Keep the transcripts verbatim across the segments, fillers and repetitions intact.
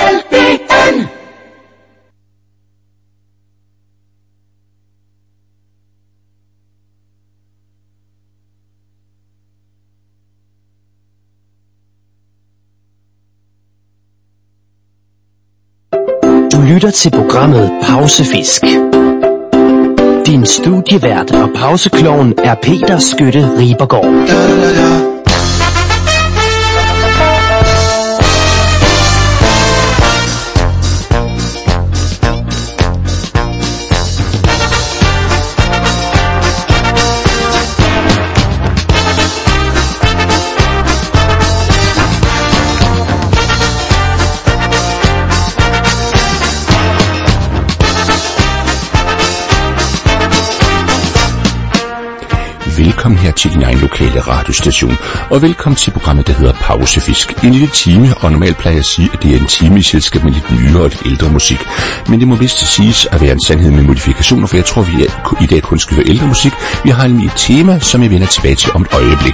L B N. Du lytter til programmet Pausefisk. Din studievært og pauseklovn er Peter Skytte Ribergaard. Da, da, da. Velkommen her til din egen lokale radiostation, og velkommen til programmet, der hedder Pausefisk. En lille time, og normalt plejer jeg at sige, at det er en time i selskab med lidt nyere og lidt ældre musik. Men det må vist siges at være en sandhed med modifikationer, for jeg tror, vi er, i dag kun skal høre ældre musik. Vi har nemlig et tema, som jeg vender tilbage til om et øjeblik.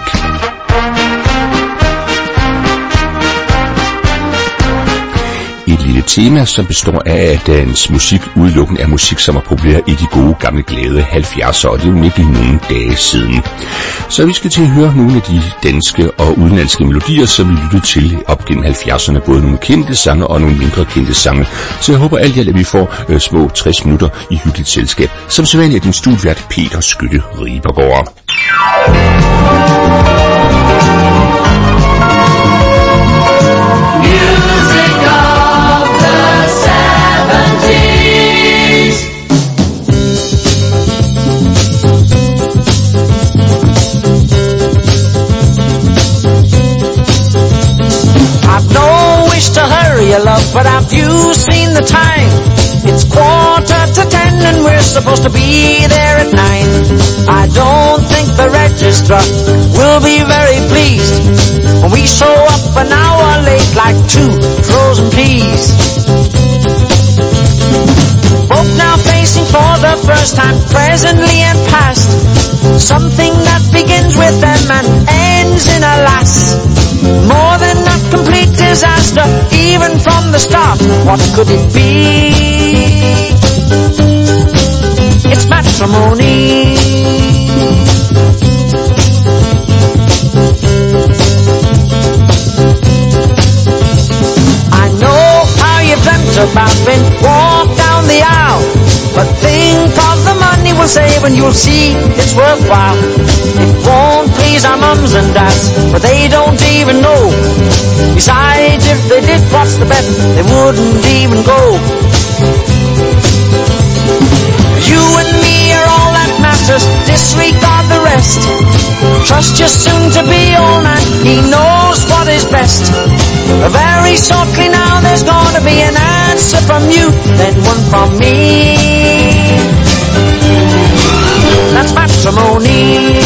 Et lille tema, som består af, at dagens musik udelukkende er musik, som er populær i de gode gamle glade halvfjerdser, og det er jo ikke nogle dage siden. Så vi skal til at høre nogle af de danske og udenlandske melodier, som vi lyttede til op gennem halvfjerdserne, både nogle kendte sange og nogle mindre kendte sange. Så jeg håber alt i alt, at vi får øh, små tres minutter i hyggeligt selskab. Som sædvanligt er din studievært Peter Skytte Ribergaard. Love, but have you seen the time? It's quarter to ten and we're supposed to be there at nine. I don't think the registrar will be very pleased when we show up an hour late like two frozen peas. Both now facing for the first time, presently and past, something that begins with them and ends in a lass. More than a complete disaster, even from the start. What could it be? It's matrimony. I know how you've dreamt about being walked down the aisle, but think of the money we'll save and you'll see it's worthwhile. It won't please our mums and dads, but they don't even know. Besides, if they did, what's the bet? They wouldn't even go. You and me are all that matters, disregard the rest. Trust your soon-to-be old man, he knows what is best. Very shortly now there's gonna be an answer from you, then one from me. That's matrimony.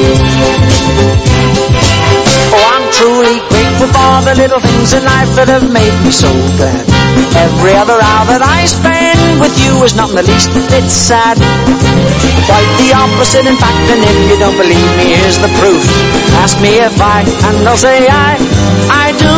Oh, I'm truly grateful for the little things in life that have made me so glad. Every other hour that I spend with you is not in the least bit sad. Quite the opposite, in fact, and if you don't believe me, here's the proof. Ask me if I, and I'll say I, I do.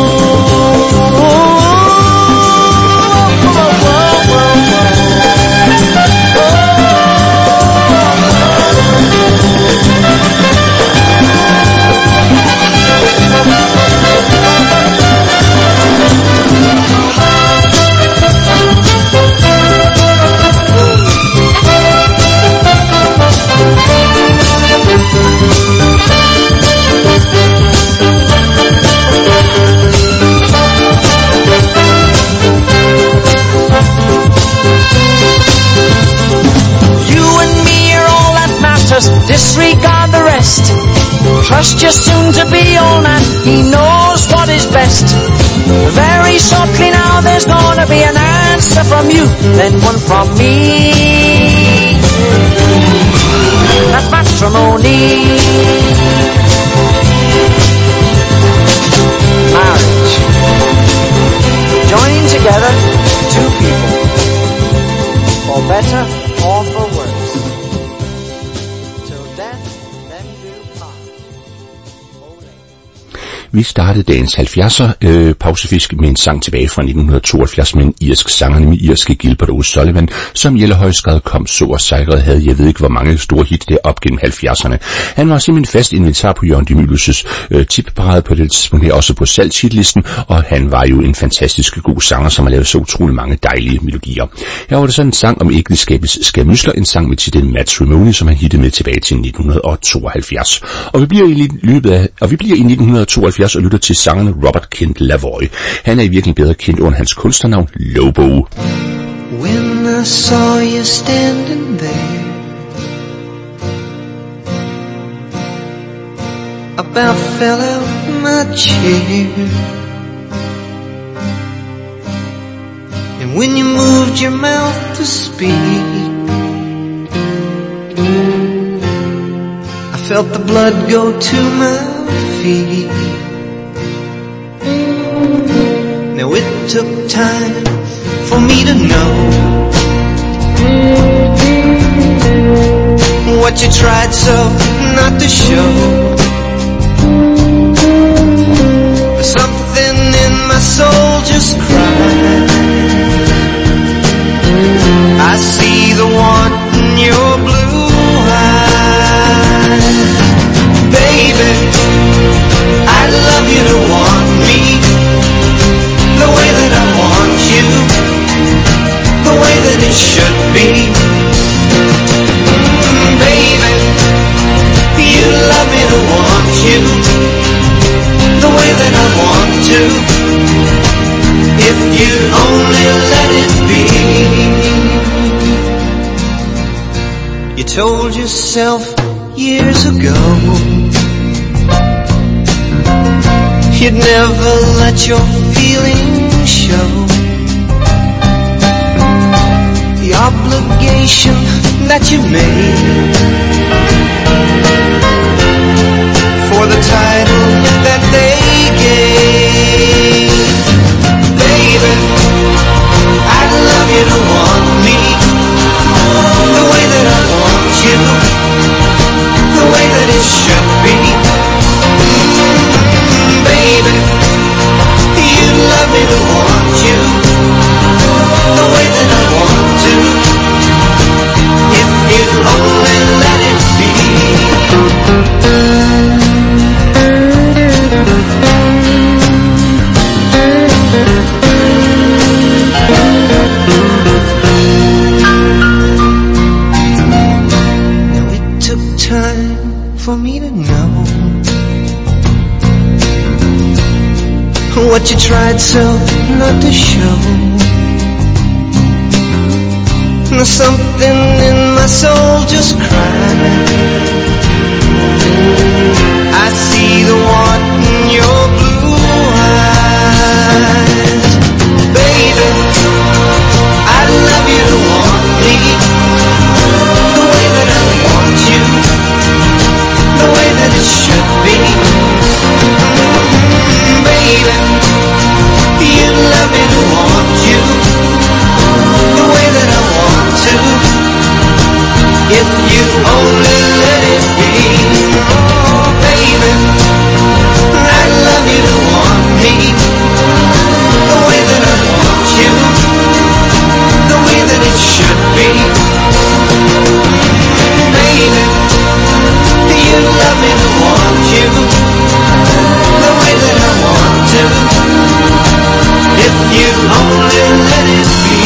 Disregard the rest. Trust your soon-to-be old man, he knows what is best. Very shortly now there's gonna be an answer from you, then one from me. That's matrimony. Marriage. Join together two people, for better or for worse. Vi startede dagens halvfjerdser øh, pausefisk med en sang tilbage fra nitten tooghalvfjerds med en irsk sanger, nemlig irske Gilbert O'Sullivan, som i allerhøjeste grad kom så og sejrede, havde jeg ved ikke hvor mange store hit der op gennem halvfjerdserne. Han var simpelthen fast inventar på Jørgen de Mylius' øh, tipparade på det tidspunkt her, også på salgshitlisten, og han var jo en fantastisk god sanger, som har lavet så utrolig mange dejlige melodier. Her var det sådan en sang om ægteskabets skamysler, en sang med titlen Matrimony, som han hittede med tilbage til nitten tooghalvfjerds. Og vi bliver i løbet af, og vi bliver i nitten tooghalvfjerds og lytter til sangeren Robert Kent Lavoie. Han er i virkeligheden bedre kendt under hans kunstnernavn Lobo. When I saw you standing there, I about fell out my chair. And when you moved your mouth to speak, I felt the blood go to my feet. Now it took time for me to know what you tried so not to show. But something in my soul just cried. I see the want in your blue eyes. Baby, I'd love you to want me the way that I want you, the way that it should be. Mm, baby, you love me to want you the way that I want to, if you only let it be. You told yourself years ago you'd never let your feelings show. The obligation that you made for the title that they gave. Baby, I'd love you to want me the way that I want you, the way that it should be. Mm, baby, you love me to want you the way that I want to, if you only let it be. Now it took time for me to know what you tried so not to show. Now something in my soul just cried. I see the want in your blue eyes. Baby, I'd love you to want me the way that I want you, the way that it should be. Mm, baby, you love me to want you the way that I want to, if you only let it be. Oh baby, I'd love you to want me the way that I want you, the way that it should be. Baby, you love me to want you the way that I want to, if you only let it be.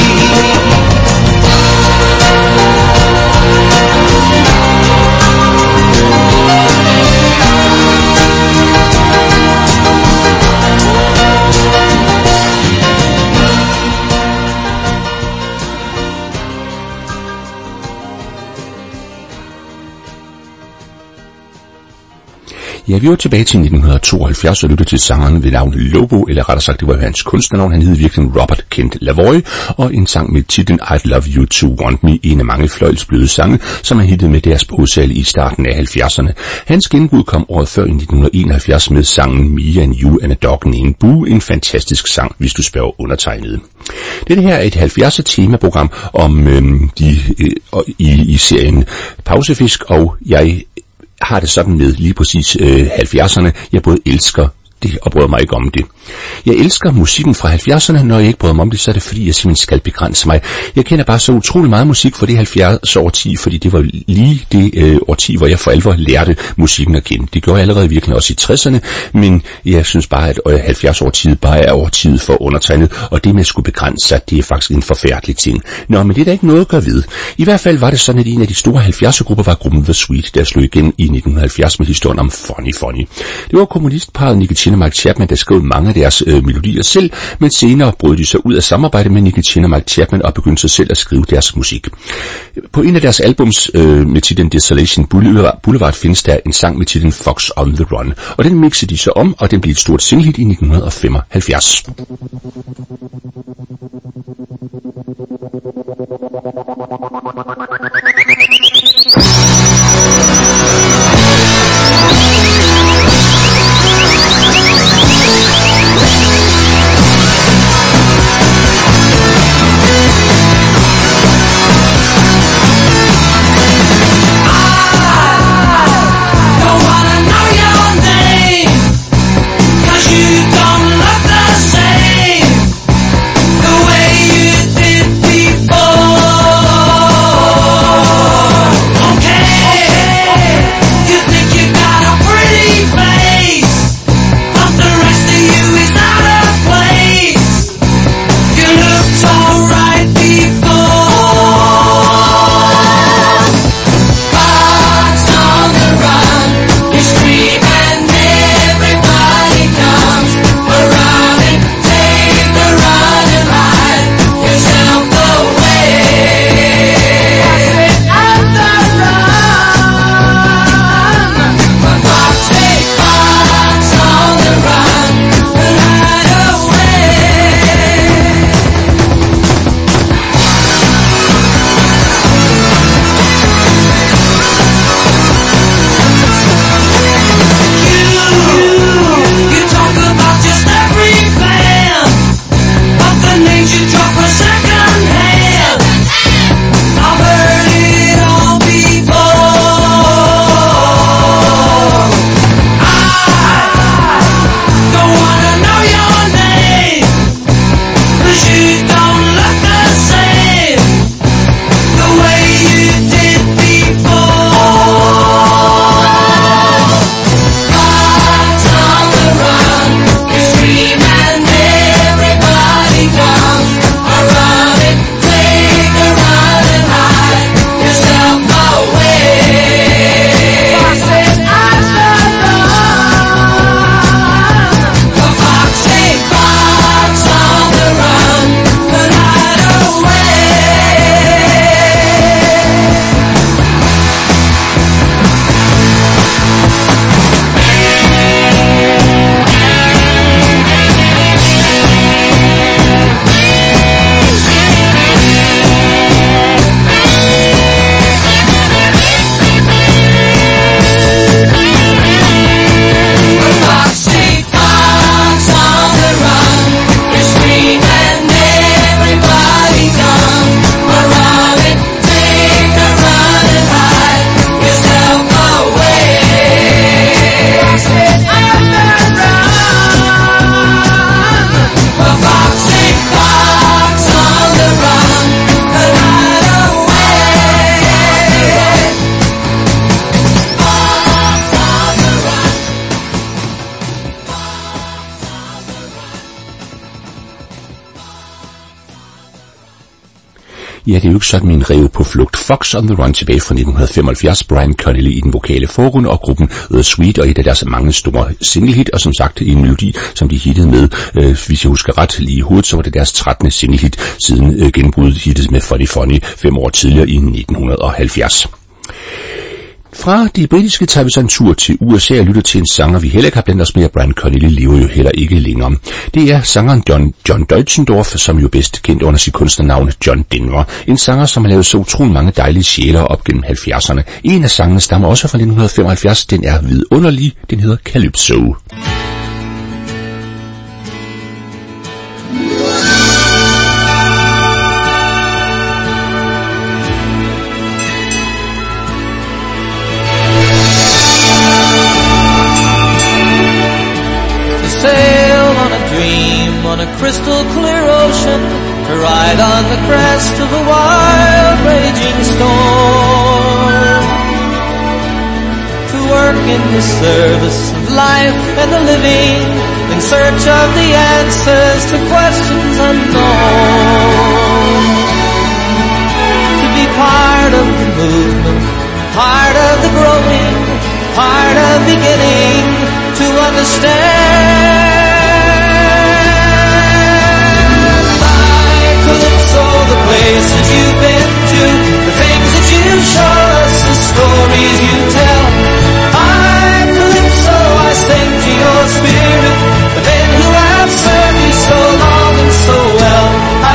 Ja, vi var tilbage til nitten tooghalvfjerds og lyttede til sangeren ved navn Lobo, eller rettere sagt, det var hans kunstnernavn. Han hed virkelig Robert Kent Lavoie, og en sang med titlen I'd Love You To Want Me, en af mange fløjlsbløde sange, som han hittede med deres bogsalg i starten af halvfjerdserne. Hans gennembrud kom året før i nitten enoghalvfjerds med sangen Me and You and a Dog Named Boo, en fantastisk sang, hvis du spørger undertegnede. Dette her er et halvfjerdser temaprogram om øhm, de, øh, i, i serien Pausefisk, og jeg har det sådan med lige præcis øh, halvfjerdserne. Jeg både elsker det og bryder mig ikke om det. Jeg elsker musikken fra halvfjerdserne, når jeg ikke bryder mig om det, så er det fordi, jeg simpelthen skal begrænse mig. Jeg kender bare så utrolig meget musik for det halvfjerds årti, fordi det var lige det øh, årti, hvor jeg for alvor lærte musikken at kende. Det gjorde jeg allerede virkelig også i tresserne, men jeg synes bare, at øh, halvfjerds årtiet bare er årtiet for undertegnet, og det med at skulle begrænse sig, det er faktisk en forfærdelig ting. Nå, men det er der ikke noget at gøre ved. I hvert fald var det sådan, at en af de store halvfjerdser grupper var gruppen The Sweet, der slog igen i nitten halvfjerds med historien om Funny Funny. Det var kommunistparret Nicky Chinn og Mike Chapman, der skrev mange af deres øh, melodier selv, men senere brød de sig ud af samarbejde med Nicky Chinn og Mike Chapman og begyndte sig selv at skrive deres musik. På en af deres albums øh, med titlen Desolation Boulevard findes der en sang med titlen Fox on the Run, og den mixede de så om, og den blev et stort singlehit i nitten femoghalvfjerds. Ja, det er jo ikke sådan med en ræve på flugt. Fox on the Run tilbage fra nitten femoghalvfjerds, Brian Connelly i den vokale forgrund og gruppen The Sweet, og et af deres mange store singlehit, og som sagt en melodi, som de hittede med, øh, hvis jeg husker ret lige i hovedet, så var det deres trettende singlehit siden øh, genbruddet hittet med Funny Funny fem år tidligere i nitten halvfjerds. Fra de britiske tager vi så en tur til U S A og lytter til en sanger, vi heller ikke har blandt os med, Brian Connelly lever jo heller ikke længere. Det er sangeren John, John Deutschendorf, som jo bedst kendt under sit kunstnernavn John Denver. En sanger, som har lavet så utrolig mange dejlige sjæler op gennem halvfjerdserne. En af sangene stammer også fra nitten femoghalvfjerds. Den er vidunderlig. Den hedder Calypso. sail on a dream on a crystal clear ocean, to ride on the crest of a wild raging storm, to work in the service of life and the living, in search of the answers to questions unknown, to be part of the movement, part of the growing, part of beginning to understand. My Calypso, the places you've been to, the things that you show us, the stories you tell. My Calypso, I sing to your spirit, the men who have served you so long and so well. I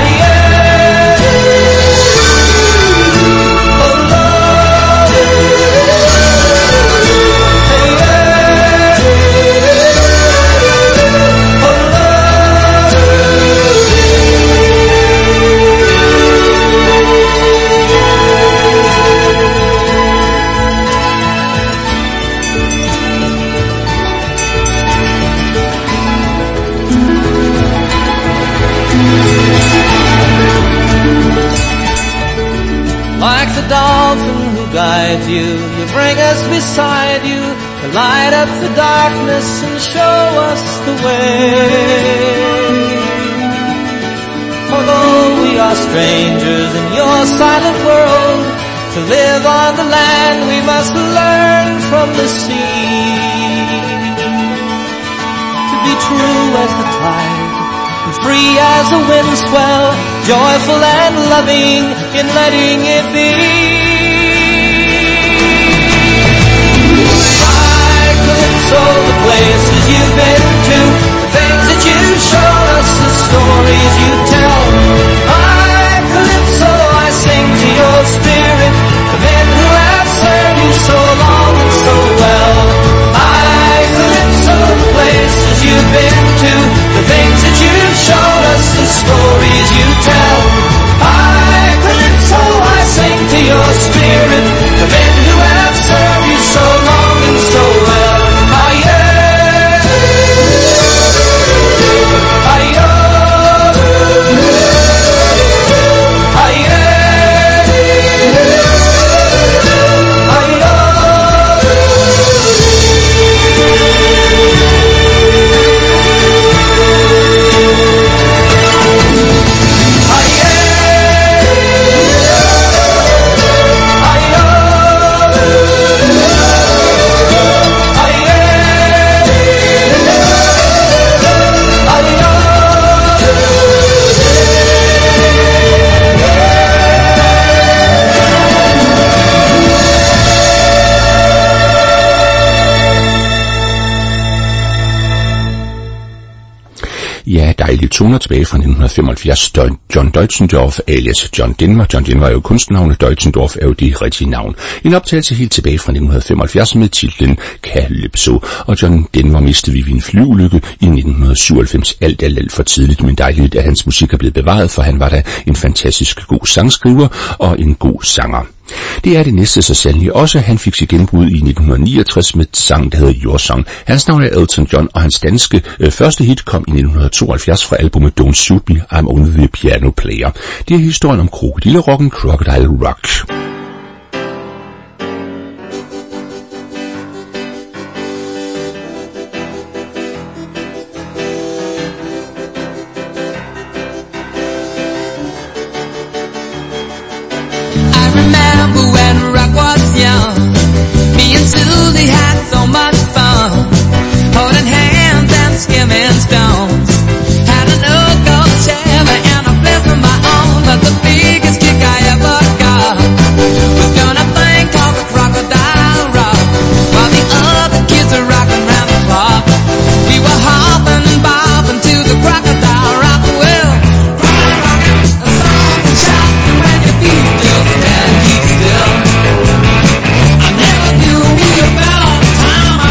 like the dolphin who guides you, you bring us beside you to light up the darkness and show us the way. Although we are strangers in your silent world, to live on the land we must learn from the sea, to be true as the tide, free as the wind swell, joyful and loving in letting it be. My Calypso, the places you've been to, the things that you've shown us, the stories you tell. My Calypso, I sing to your spirit, the men who have served you so long and so well. My Calypso, the places you've been to, the things that you've shown us, the stories you tell. I, Calypso, I sing to your spirit, the men who have served you so long and so well. Ah, yeah. Ah, yeah. Ah, yeah. Ah, yeah. Ja, dejlige toner tilbage fra nitten femoghalvfjerds. John Deutschendorf alias John Denver. John Denver er jo kunstnavnet, Deutschendorf er jo det rigtige navn. En optagelse helt tilbage fra nitten femoghalvfjerds med titlen Calypso. Og John Denver mistede vi ved en flyulykke i nitten syvoghalvfems, alt, alt, alt for tidligt, men dejligt, at hans musik er blevet bevaret, for han var da en fantastisk god sangskriver og en god sanger. Det er det næste så sandelig også. Han fik sit gennembrud i nitten niogtres med et sang, der hedder Your Song. Hans navn er Elton John, og hans danske øh, første hit kom i nitten tooghalvfjerds fra albumet Don't Shoot Me, I'm Only the Piano Player. Det er historien om krokodillerocken Crocodile Rock. Me and Susie had so much fun, holding hands and skimming stones. Had an old gold Chevy and a bliss of my own, but the biggest kick I ever got was doing a thing called the Crocodile Rock, while the other kids were rocking round the clock. We were hopping and bobbing to the Crocodile Rock. Well, crocodile rocking, a song and shout when your feet just can't keep still. I never knew me about time.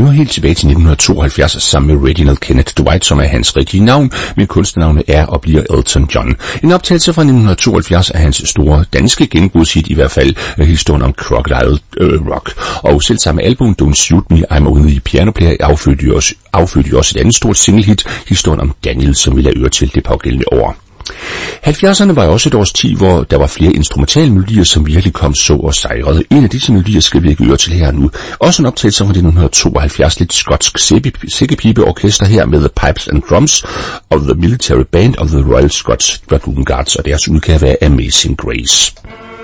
hører helt tilbage til nitten tooghalvfjerds sammen med Reginald Kenneth Dwight, som er hans rigtige navn, men kunstnernavnet er og bliver Elton John. En optagelse fra nitten tooghalvfjerds er hans store danske genbrudshit, i hvert fald uh, historien om Crocodile uh, Rock. Og selv samme album, Don't Shoot Me, I'm Only a Piano Player, affødte jo også, affødte også et andet stort singlehit, historien om Daniel, som vi lader øre til det pågældende år. halvfjerdserne var også et års tid, hvor der var flere instrumentale melodier, som virkelig kom så og sejrede. En af disse melodier skal vi ikke øre til her nu. Også en optagelse fra nitten tooghalvfjerds, lidt skotsk sækkepibeorkester her med The Pipes and Drums of the Military Band of the Royal Scots Dragoon Guards og deres udgave af Amazing Grace.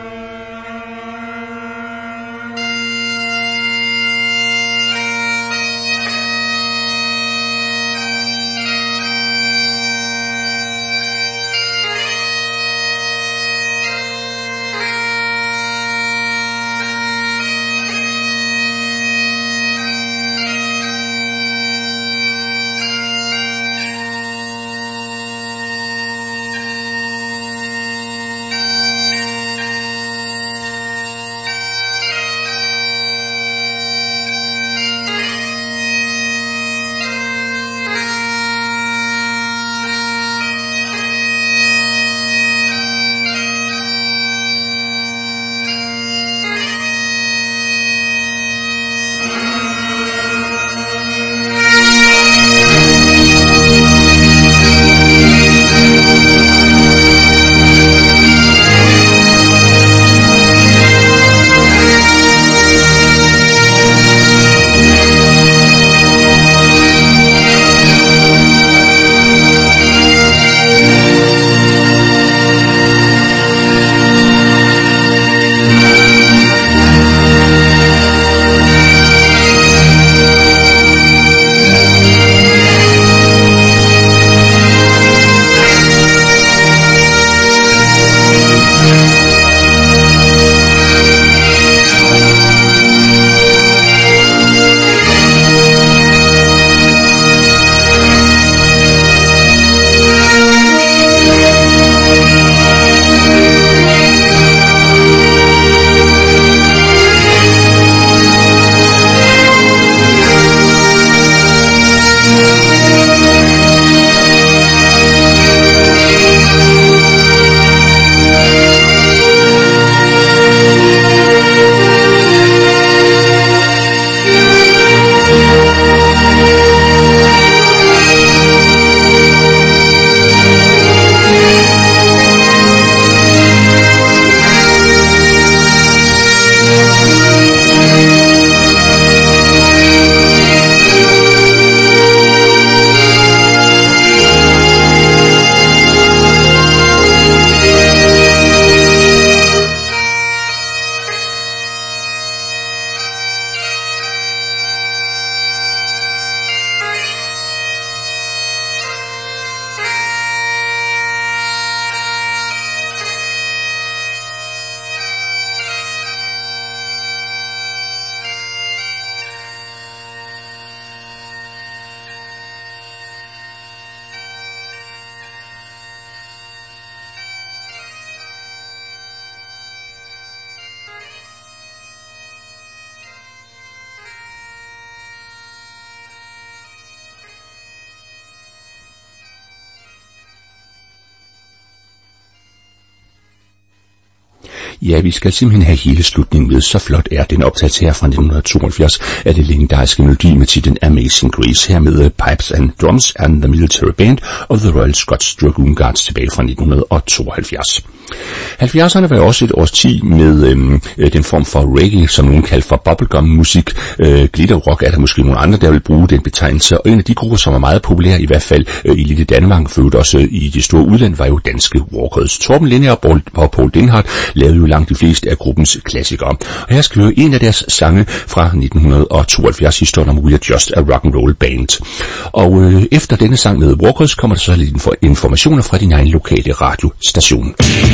Ja, vi skal simpelthen have hele slutningen med. Så flot er den optagelse her fra nitten tooghalvfjerds af det legendariske melodi med titlen Amazing Grace, her med Pipes and Drums and the Military Band of the Royal Scots Dragoon Guards tilbage fra nitten tooghalvfjerds. halvfjerdserne var også et års tid med øhm, den form for reggae, som nogen kalder for bubblegum-musik. Øh, glitterrock er der måske nogle andre, der vil bruge den betegnelse, og en af de grupper, som er meget populære, i hvert fald øh, i lille Danmark, født også i det store udland, var jo danske Walkers. Torben Linne og Paul Denhardt lavede jo langt de fleste af gruppens klassikere. Og her skal vi høre en af deres sange fra nitten tooghalvfjerds, historien om We Are Just a Rock'n'Roll Band. Og øh, efter denne sang med Walkers kommer der så lidt informationer fra din egen lokale radiostation.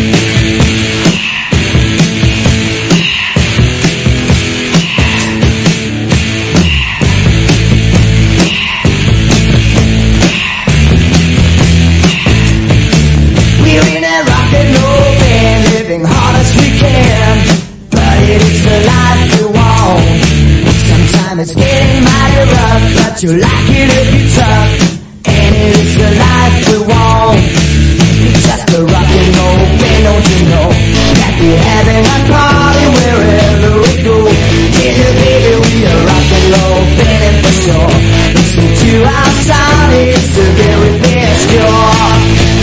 We're in a rock and roll band, living hard as we can, but it is the life we want. Sometimes it's getting mighty rough. but you like it if you talk. And it is the life we want. It's just a rock and roll band, don't you know that we're having a party wherever we go. Yeah, baby, we are rock and roll band for sure. Listen to our sound, it's the very best cure.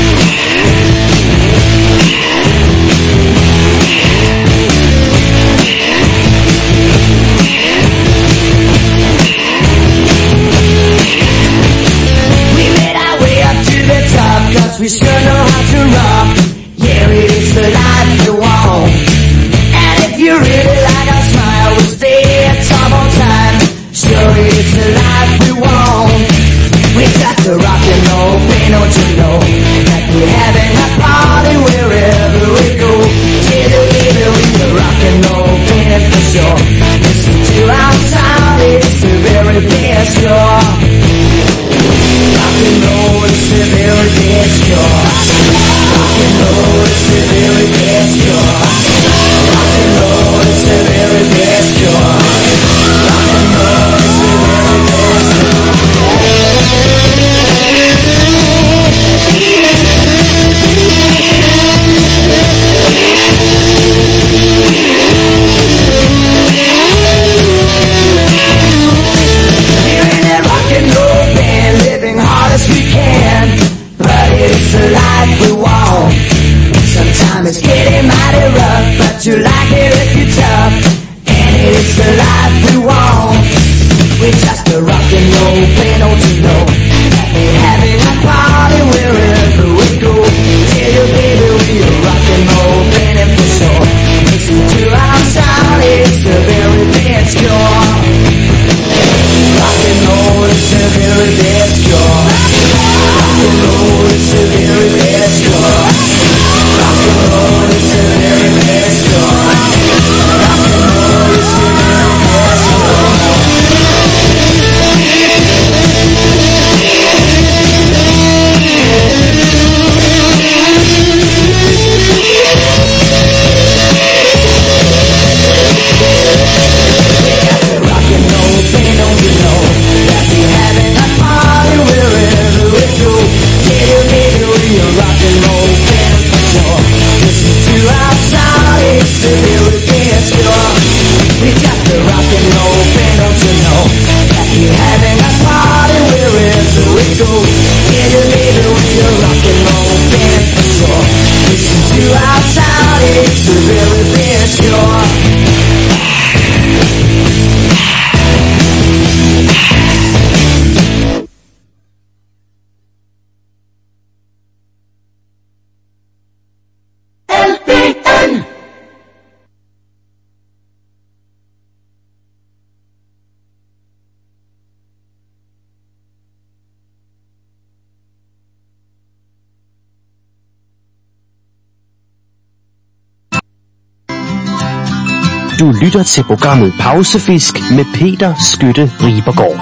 Cause we sure know how to rock. Yeah, it's the life we want. And if you really like our smile, we'll stay a top on time. Sure, it's the life we want. We got the rock and roll band, don't you know that we're having a party wherever we go. Yeah, baby, we're the rock and roll band for sure. Listen to our sound, it's the very best sure. Rock and roll is the very best cure. Rock and roll is the very best cure. Rock and roll is the very best cure. Rock and roll is the very best cure. We're in that rock and roll band, living hard as we can, but it's the life we want. Sometimes it's getting mighty rough, but you like it if you're tough, and it's the life we want. We're just a rock and roll band, don't you know that we're having a party wherever we go. Tell you, baby, we're a rock and roll band, and for sure, listen to our sound, it's the very best cure. Rock and roll is the very best cure. Rock and roll is the very best cure. Rock and roll is the very best cure. Rock and roll is the very best Du lytter til programmet Pausefisk med Peter Skytte Ribergaard.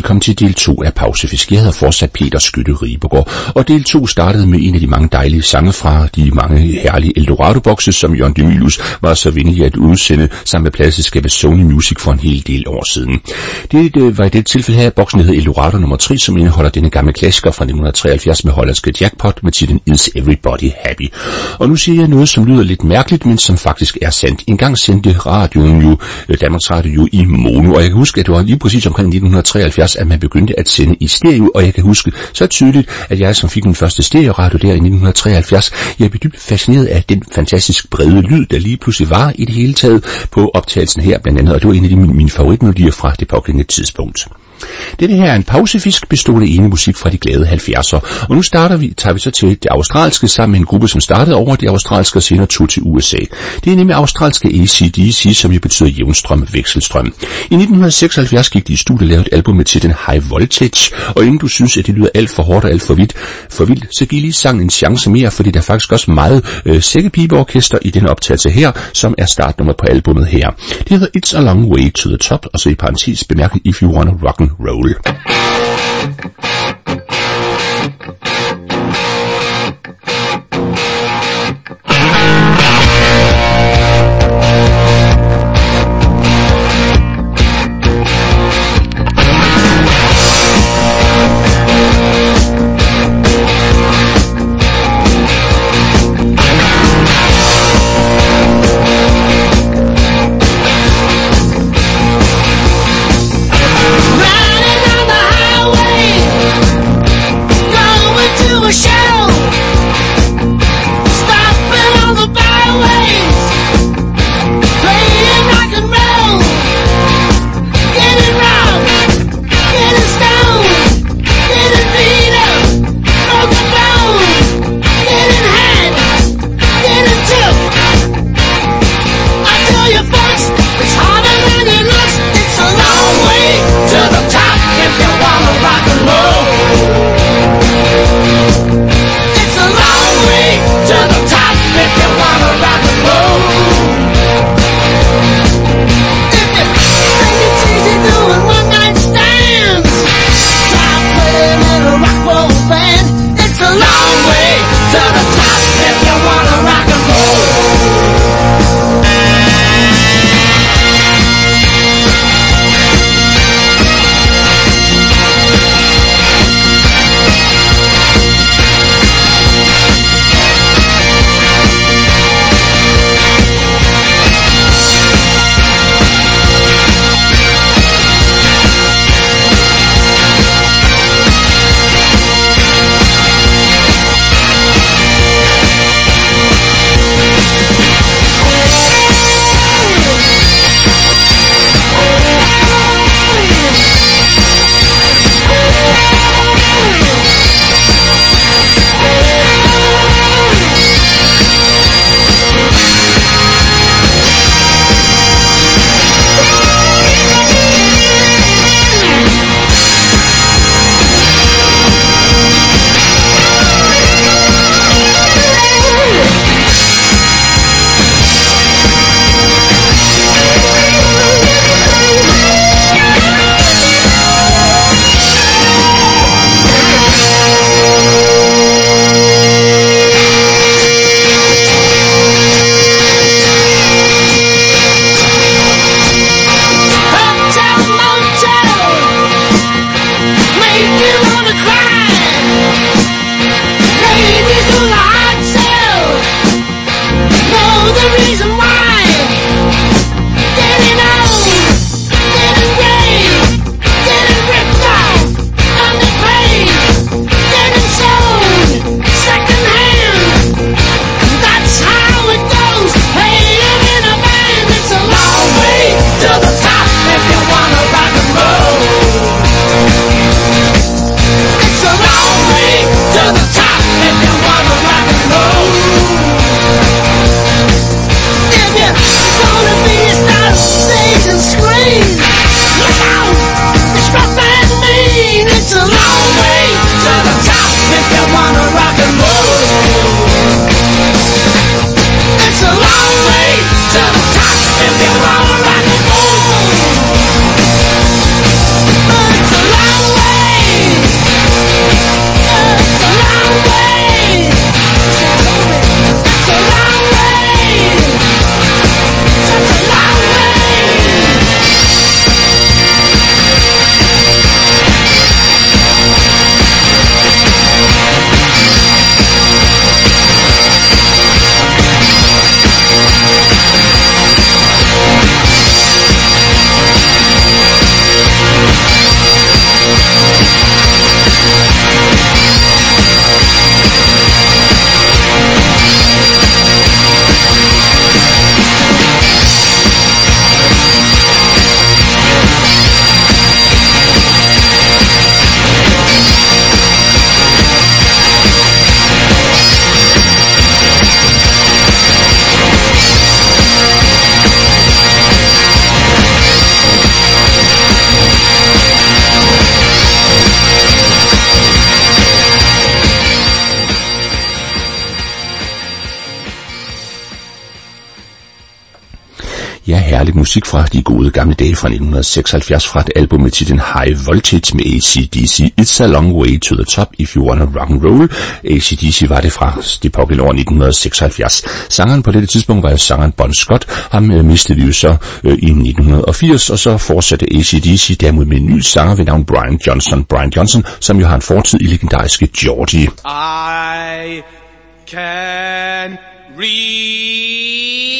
velkommen til del to af Pausefisk. Jeg hedder fortsat Peter Skytte Ribegaard, og del to startede med en af de mange dejlige sange fra de mange herlige Eldorado-bokse, som Jørgen De Mylius var så venlig at udsende sammen med pladeselskabet Sony Music for en hel del år siden. Det var i det tilfælde her, boksen hed Eldorado nummer tre, som indeholder denne gamle klassiker fra nitten treoghalvfjerds med hollandske Jackpot med titlen Is Everybody Happy. Og nu siger jeg noget, som lyder lidt mærkeligt, men som faktisk er sandt. En gang sendte radioen jo, Danmarks Radio jo i mono, og jeg kan huske, at det var lige præcis omkring nitten treoghalvfjerds, at man begyndte at sende i stereo, og jeg kan huske så tydeligt, at jeg som fik den første stereoradio der i nitten treoghalvfjerds, jeg blev dybt fascineret af den fantastisk brede lyd, der lige pludselig var i det hele taget på optagelsen her blandt andet, og det var en af de mine, mine favoritmelodier fra det pågældende tidspunkt. Dette her er en pausefisk bestående ene musik fra de glade halvfjerdser, og nu starter vi, tager vi så til det australske sammen med en gruppe, som startede over det australske og senere tog til U S A. Det er nemlig australske A C D C, som jo betyder jævnstrøm, vekselstrøm. I nitten seksoghalvfjerds gik de i studiet og lavede et album med titlen High Voltage, og inden du synes, at det lyder alt for hårdt og alt for vildt, for vildt, så giv lige sangen en chance mere, fordi der er faktisk også meget øh, sækkepibeorkester i denne optagelse her, som er startnummer på albumet her. Det hedder It's a Long Way to the Top, og så i parentes bemærket If You Wanna Rock and Roll. Riding on the highway Ja, herlig musik fra de gode gamle dage fra nitten seksoghalvfjerds fra et album med titlen High Voltage med A C D C. It's a long way to the top if you wanna rock and roll. A C D C var det fra det pågældende år nitten seksoghalvfjerds. Sangeren på dette tidspunkt var jo sangeren Bon Scott. Ham øh, mistede vi jo så øh, i nitten firs, og så fortsatte A C D C derimod med en ny sanger ved navn Brian Johnson. Brian Johnson, som jo har en fortid i legendariske Georgie. I can read.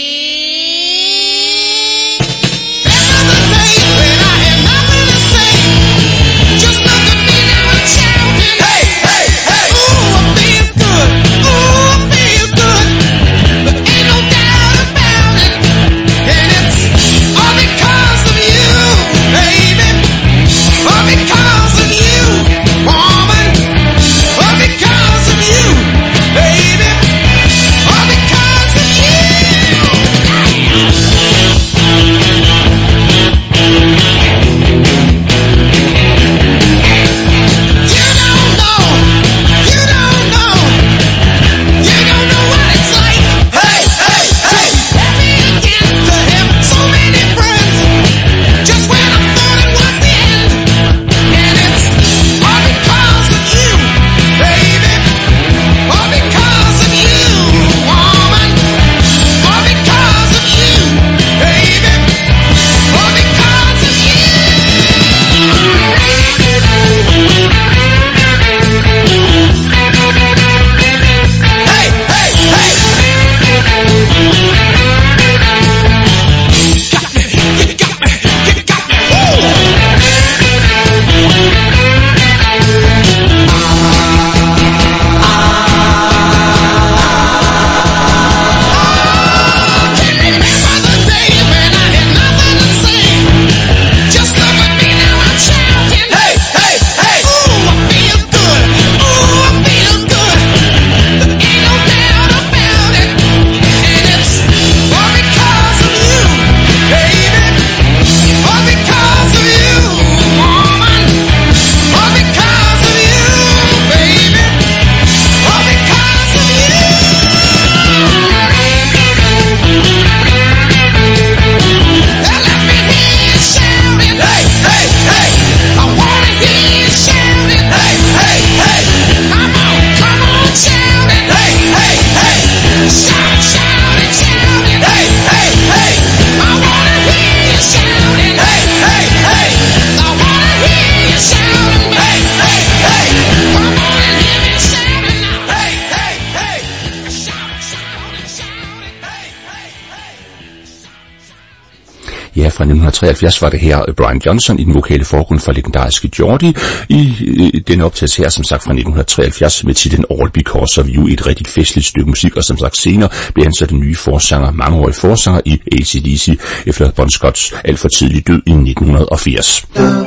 Ja, fra nitten treoghalvfjerds var det her Brian Johnson i den vokale forgrund for legendariske Georgie. I øh, den optagelse her, som sagt fra nitten treoghalvfjerds, med titlen All Because of You, et rigtig festligt stykke musik, og som sagt senere blev han så den nye forsanger, mangeårig forsanger i A C D C, efter Bon Scotts alt for tidlig død i nitten firs.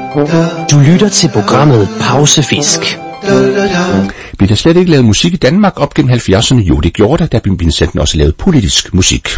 Du lytter til programmet Pausefisk. Blev der slet ikke lavet musik i Danmark op gennem halvfjerdserne? Jo, det gjorde der, da blev Vincenten også lavet politisk musik.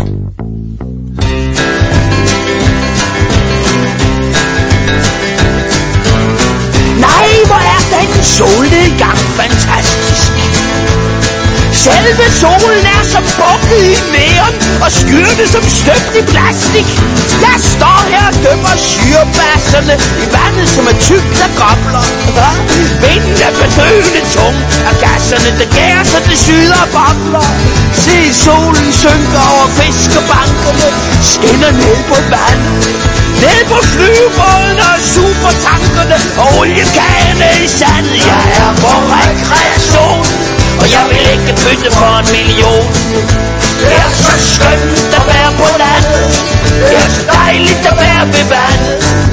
Nej, hvor er den solnedgang fantastisk. Selve solen er som bukket i neon og skyerne som støbt i plastik. Jeg står her og dømmer syrebasserne i vandet som er tykt af gobler. Vinden er bedøvende tung og gasserne der gærer så det syder og bobler. Se solen synker over fiskebankerne, skinner ned på vandet. Ned på flyvebådene og supertankerne og oliekagerne i sandet. Jeg er på rekreation, og jeg vil ikke bytte for en million. Det er så skønt at være på landet. Det er så dejligt at være ved vandet.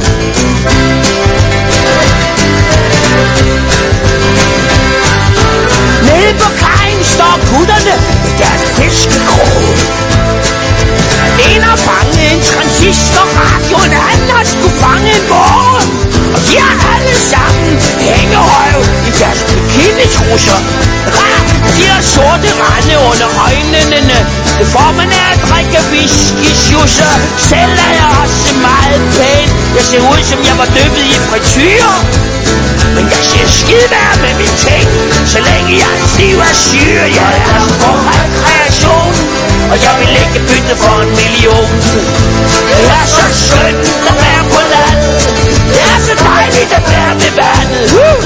Nede på kajen står gutterne i deres fiskekrog. En har fanget en transistorradio, en anden har skulle fange en morgen. Og de har alle sammen hængerøv i deres bikinitrusser. De har sorte rande under øjnene. Det får man af at drikke whisky-sjusser. Selv er jeg også meget pæn. Jeg ser ud som jeg var dyppet i frityre. Men jeg ser skide værd med mine ting, så længe jeg er stiv af syre. Jeg er på rekreation, og og jeg vil ikke bytte for en million. Det er så skønt at være på landet, det er så dejligt at være ved vandet. uh!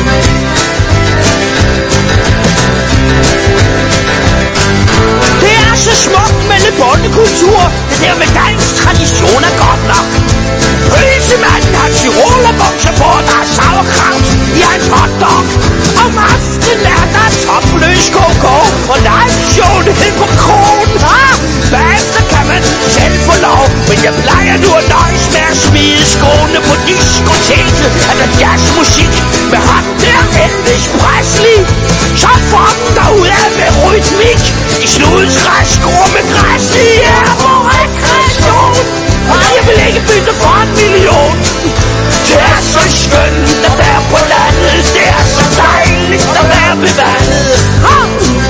Det er så smukt med lidt bondekultur, det der med dansk tradition er godt nok. Pølsemanden har tyrolerbukser på, der er sauerkraut i hans hotdog. Om aftenen er der topløs koko og live-show ned på kronen. Ah, bagefter kan man selv få lov, men jeg plejer nu at nøjes med at smide skoene på diskoteket. Er der jazzmusik med ham der Elvis Presley, så får den derudad med rytmik i sludskræsskor med græs i her på rekreation. Og jeg vil ikke bytte for en million. Det er så skønt at være på landet, det er så dejligt at være ved vandet. ah!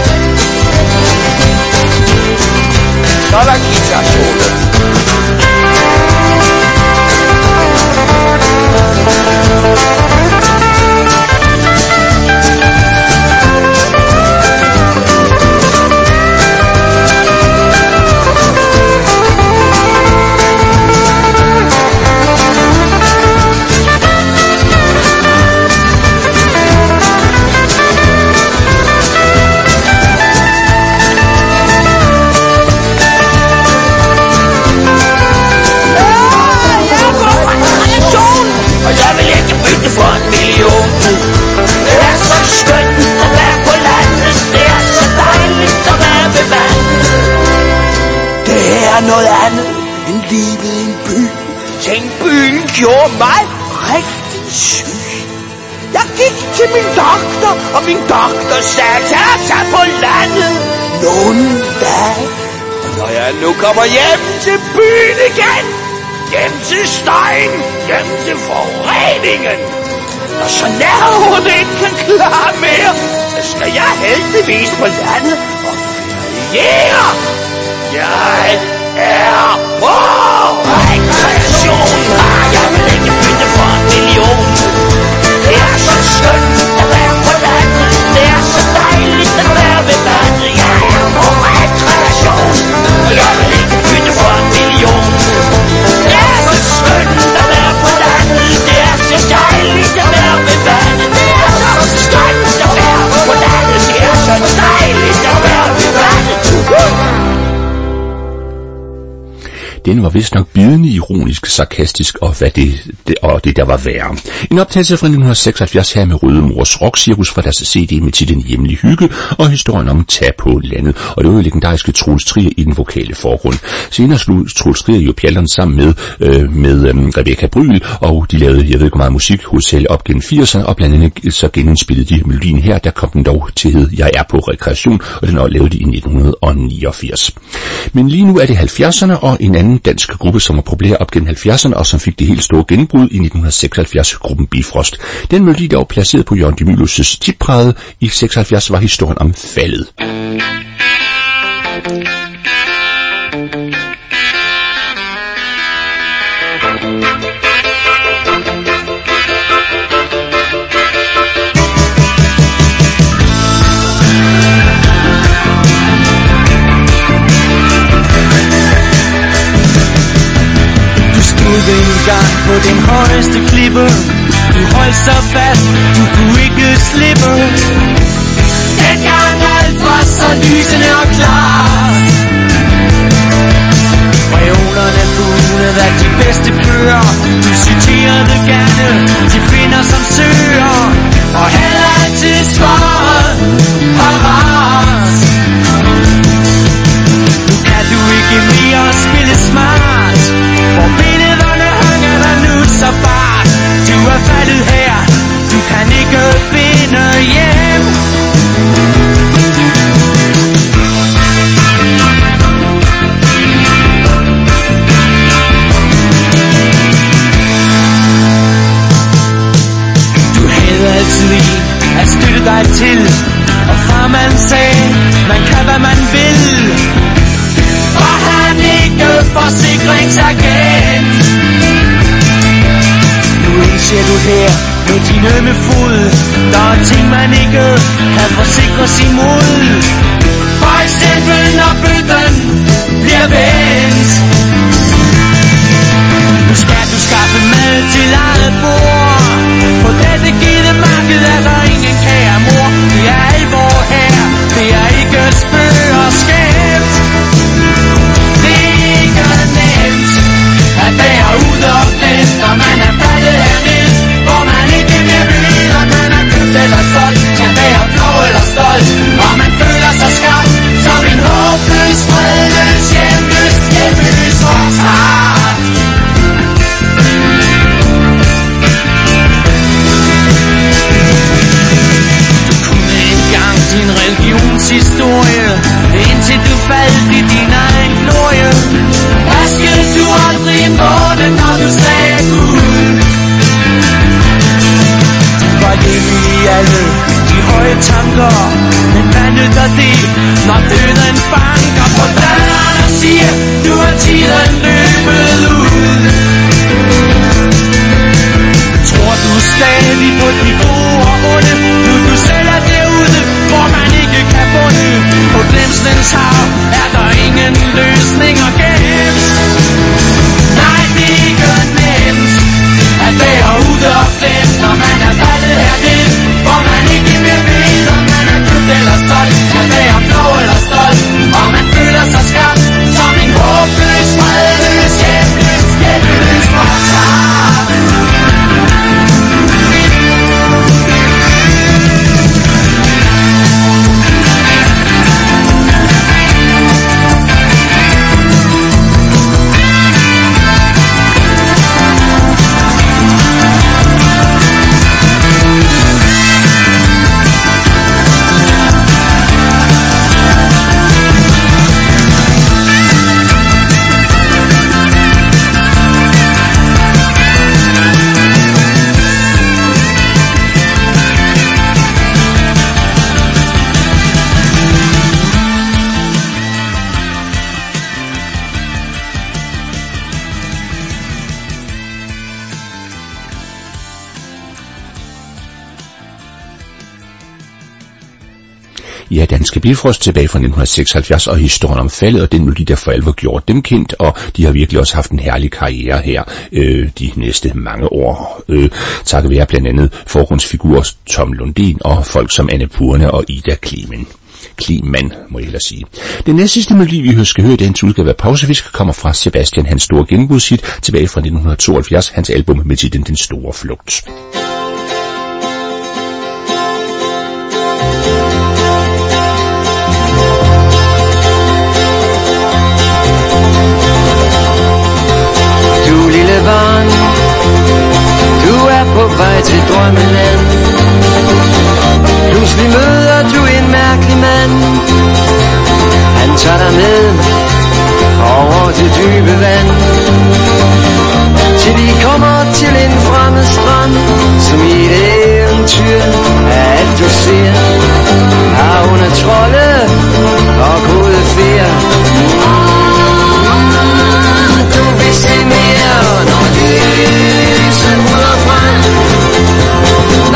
Så er der guitar-solo. Noget andet end livet i en by. Tænk, byen gjorde mig rigtig syg. Jeg gik til min doktor, og min doktor sagde, tag, tag på landet nogle dage. Og når jeg nu kommer hjem til byen igen, hjem til støjen, hjem til forureningen, når så nerverne ikke kan klare mere, så skal jeg heldigvis på landet og feriere. Jeg er på rekreation. Ah, jeg vil ikke bytte for en million. Det er så skønt at være på landet, det er så dejligt at være ved vandet. Jeg er på rekreation, og jeg vil ikke bytte for en million. Det er så skønt at være på landet, det er så dejligt at være ved vandet. Det er så skønt at være på landet, det er så dejligt at være ved vandet. Den var vist nok bidende, ironisk, sarkastisk og hvad det, det, og det der var værre. En optagelse fra nitten seksoghalvfjerds her med Røde Mors Rockcirkus fra deres C D med titlen Hjemlig Hygge og historien om Tag på landet. Og det var jo legendariske Troels Trier i den vokale forgrund. Senere slog Troels Trier jo pjalterne sammen med, øh, med øh, Rebecca Bryl, og de lavede, jeg ved ikke meget musik, hovedsageligt op gennem firserne, og blandt andet så genindspillede de melodien her, der kom den dog til hed Jeg er på rekreation, og den lavede de i nitten niogfirs. Men lige nu er det halvfjerdserne, og en anden dansk gruppe, som var populær op gennem halvfjerdserne, og som fik det helt store gennembrud i nitten seksoghalvfjerds, gruppen Bifrost. Den melodi, der var placeret på Jørgen de Mylius' tipræde i seksoghalvfjerds, var historien om faldet. En gang på den højeste klippe, du holdt så fast, du kunne ikke slippe. Dengang alt var så lysende og klart. Reolerne kunne være de bedste bøger, du citerede gerne de kvinder som søger, og havde altid svaret parat. Nu kan du ikke mere spille smart, for billederne hænger der nu så bart. Du er faldet her, du kan ikke finde hjem. Du havde altid i at støtte dig til, og farmand sagde, man kan hvad man vil. Og han ikke forsikringsagent. Nu indser du her med din ømme fod. Der er ting, man ikke kan forsikre sig mod. For eksempel når bøtten bliver vendt. Nu skal du skaffe mad til eget bord. På dette gitte marked er der ingen kære mor. Det er alvor her, det er ikke spøg og skæmt. Det er ikke nemt at være ude og glemt, når man er faldet herned, hvor man ikke mere ved, om man er købt eller solgt. Skal være flov eller stolt, og man føler sig skam som en håbløs, fredløs, hjemløs, hjemløs rockstar. Du kunne engang din religionshistorie, indtil du faldt i din egen glorie. Vaskede du aldrig en måne, når du sagde Gud? Du var hjemme i alle de høje tanker, men hvad nytter det, når døden banker på døren og siger, nu er tiden løbet ud? Tror du stadig på de gode og onde, nu du selv er derude, hvor man ikke kan bunde? På glemslens hav er der ingen løsninger gemt. Nej, det er ikke nemt at være ude og glemt, når man er faldet herned, hvor man ikke mere ved, om man er købt eller solgt. At være flov eller stolt, og man føler sig skam som en håbløs, fredløs, hjemløs, hjemløs rockstar. Ja, Danske Bifrost tilbage fra nitten seksoghalvfjerds og historien om faldet, og den melodi, der for alvor gjorde dem kendt, og de har virkelig også haft en herlig karriere her øh, de næste mange år. Øh, takket være blandt andet forgrundsfigurer Tom Lundin og folk som Anne Purne og Ida Klemen. Kliman, må jeg hellere sige. Den næste sidste melodi, vi skal høre i dagens udgave af Pausefisk, kommer fra Sebastian, hans store gennembrudshit, tilbage fra nitten tooghalvfjerds, hans album med titlen Den Store Flugt. Du lille barn, du er på vej til drømmeland. Pludselig møder du en mærkelig mand. Han tager dig med over til dybe vand, til de kommer til en fremmed strand. Som i et eventyr er alt du ser, har under trolde og gode fjer. Du vil se mere, når lyset ruller frem.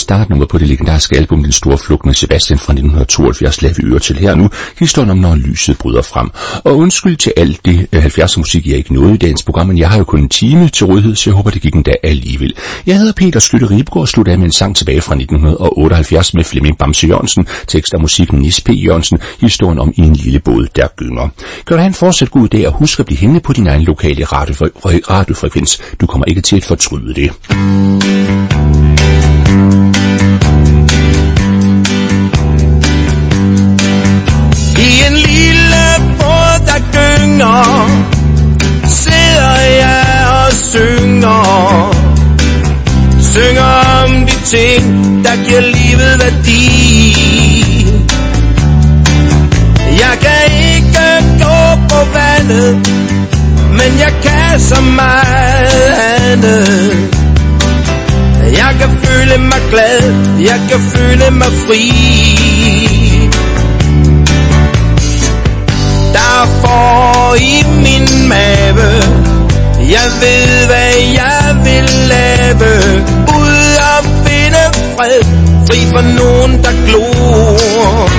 startnummer på det legendariske album Den Store Flugt med Sebastian fra nitten tooghalvfjerds lader vi øre til her nu. Historien om når lyset bryder frem. Og undskyld til alt det halvfjerdser musik, jeg ikke nåede i dagens program, men jeg har jo kun en time til rådighed, så jeg håber, det gik en dag alligevel. Jeg hedder Peter Slytte Ribegaard og slutter af med en sang tilbage fra nitten otteoghalvfjerds med Flemming Bamse Jørgensen, tekst af musikken Nis P. Jørgensen, historien om i en lille båd, der gynger. Kan du have en fortsat god dag, og husk at blive hængende på din egen lokale radiofre- radiofrekvens. Du kommer ikke til at fortryde det. I en lille båd, der gynger, sidder jeg og synger. Synger om de ting, der giver livet værdi. Jeg kan ikke gå på vandet, men jeg kan så meget andet. Jeg kan føle mig glad, jeg kan føle mig fri. Der er for i min mave, jeg ved hvad jeg vil lave. Ud og finde fred, fri for nogen der glor.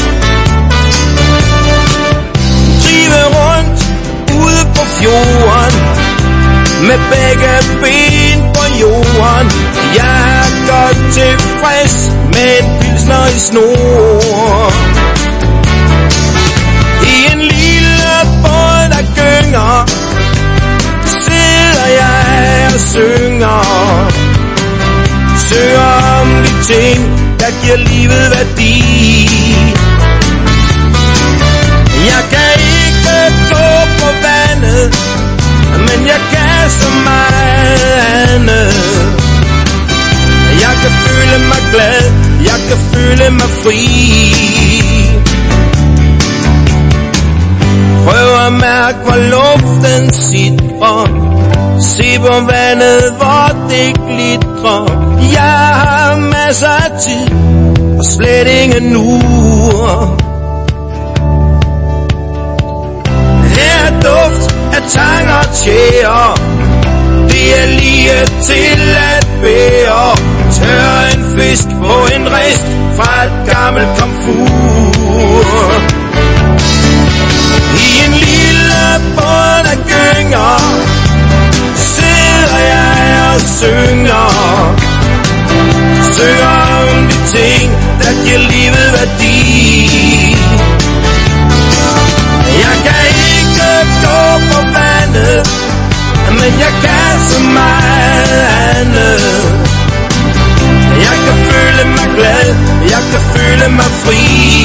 Drive rundt ude på fjorden, med begge ben på jorden. Jeg er godt tilfreds med en pilsner i snor. I en lille båd der gynger, sidder jeg og synger. Synger om de ting, der giver livet værdi. Jeg kan ikke gå på vandet, men jeg kan så meget andet. Jeg kan føle mig glad, jeg kan føle mig fri. Prøv at mærke, hvor luften sidder. Se på vandet, hvor det glitrer. Jeg har masser af tid, og slet ingen ure. Her er duft af tang og tjære, det er lige til at bære. Tør en fisk på en rist fra et gammelt komfur. I en lille båd der gynger, sidder jeg og synger. Synger om de ting, der giver livet værdi. Jeg kan ikke gå på vandet, men jeg kan så meget andet. Jeg kan føle mig glad, jeg kan føle mig fri.